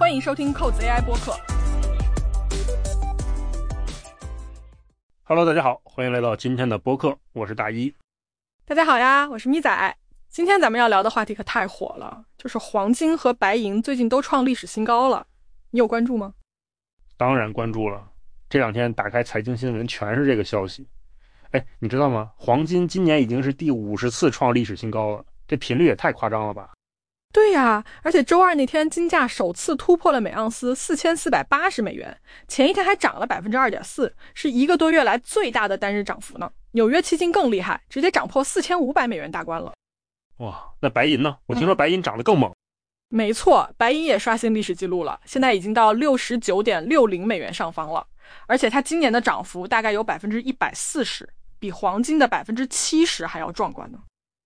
欢迎收听扣子 AI 播客。 Hello， 大家好，欢迎来到今天的播客，我是大一。 大家好呀，我是咪仔。今天咱们要聊的话题可太火了，就是黄金和白银最近都创历史新高了，你有关注吗？ 当然关注了，这两天打开财经新闻全是这个消息。你知道吗？黄金今年已经是第50次创历史新高了，这频率也太夸张了吧。 对呀，而且周二那天金价首次突破了每盎司4480美元，前一天还涨了 2.4%， 是一个多月来最大的单日涨幅呢。纽约期金更厉害，直接涨破4500美元大关了。 哇，那白银呢？我听说白银涨得更猛。 没错，白银也刷新历史记录了，现在已经到 69.60 美元上方了，而且它今年的涨幅大概有 140%， 比黄金的 70% 还要壮观呢。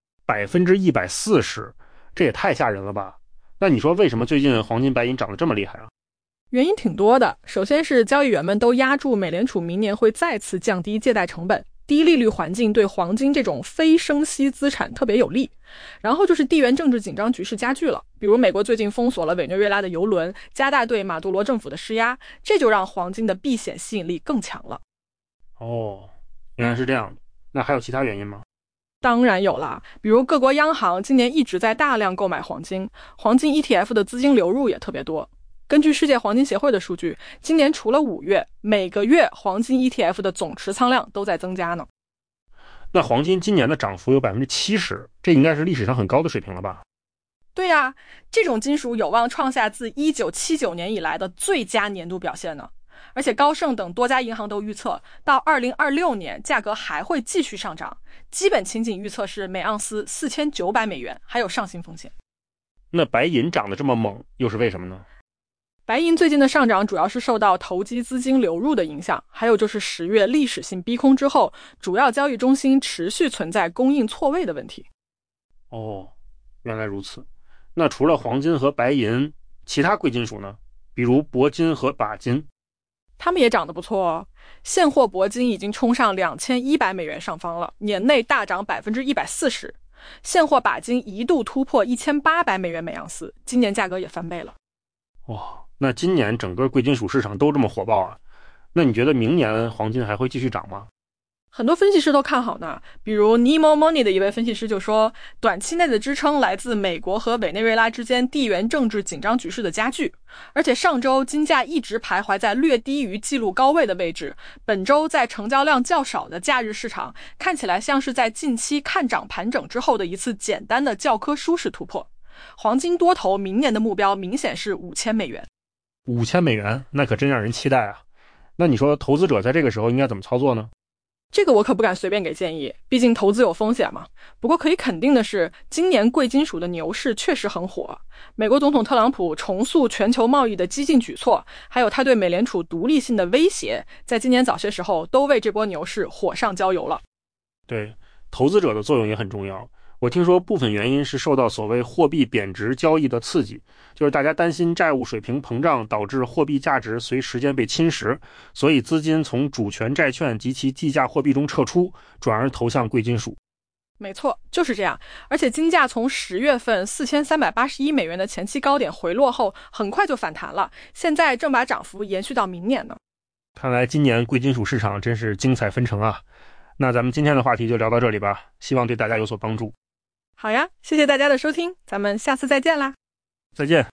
140%，这也太吓人了吧。那你说为什么最近黄金白银涨得这么厉害啊？ 原因挺多的，首先是交易员们都押注美联储明年会再次降低借贷成本，低利率环境对黄金这种非生息资产特别有利。然后就是地缘政治紧张局势加剧了，比如美国最近封锁了委内瑞拉的油轮，加大对马杜罗政府的施压，这就让黄金的避险吸引力更强了。 哦，原来是这样的。那还有其他原因吗？ 当然有啦，比如各国央行今年一直在大量购买黄金，黄金 ETF 的资金流入也特别多。根据世界黄金协会的数据，今年除了5月，每个月黄金 ETF 的总持仓量都在增加呢。 那黄金今年的涨幅有 70%， 这应该是历史上很高的水平了吧？ 对呀，这种金属有望创下自1979年以来的最佳年度表现呢。而且高盛等多家银行都预测，到2026年价格还会继续上涨，基本情景预测是每盎司4900美元，还有上行风险。 那白银涨得这么猛，又是为什么呢？ 白银最近的上涨主要是受到投机资金流入的影响，还有就是10月历史性逼空之后，主要交易中心持续存在供应错位的问题。 哦，原来如此。那除了黄金和白银，其他贵金属呢？比如铂金和钯金， 他们也涨得不错哦。现货铂金已经冲上2100美元上方了，年内大涨 140%。现货钯金一度突破1800美元每盎司，今年价格也翻倍了。 哇，那今年整个贵金属市场都这么火爆啊，那你觉得明年黄金还会继续涨吗？ 很多分析师都看好呢，比如 Nemo Money 的一位分析师就说，短期内的支撑来自美国和委内瑞拉之间地缘政治紧张局势的加剧，而且上周金价一直徘徊在略低于纪录高位的位置，本周在成交量较少的假日市场，看起来像是在近期看涨盘整之后的一次简单的教科书式突破。黄金多头明年的目标明显是5000美元。 5000美元，那可真让人期待啊。那你说投资者在这个时候应该怎么操作呢？ 这个我可不敢随便给建议，毕竟投资有风险嘛。不过可以肯定的是，今年贵金属的牛市确实很火。美国总统特朗普重塑全球贸易的激进举措，还有他对美联储独立性的威胁，在今年早些时候都为这波牛市火上浇油了。 对，投资者的作用也很重要。我听说部分原因是受到所谓货币贬值交易的刺激，就是大家担心债务水平膨胀导致货币价值随时间被侵蚀，所以资金从主权债券及其计价货币中撤出，转而投向贵金属。 没错，就是这样。而且金价从10月份4381美元的前期高点回落后，很快就反弹了，现在正把涨幅延续到明年呢。 看来今年贵金属市场真是精彩纷呈啊。那咱们今天的话题就聊到这里吧，希望对大家有所帮助。 好呀，谢谢大家的收听，咱们下次再见啦。 再见。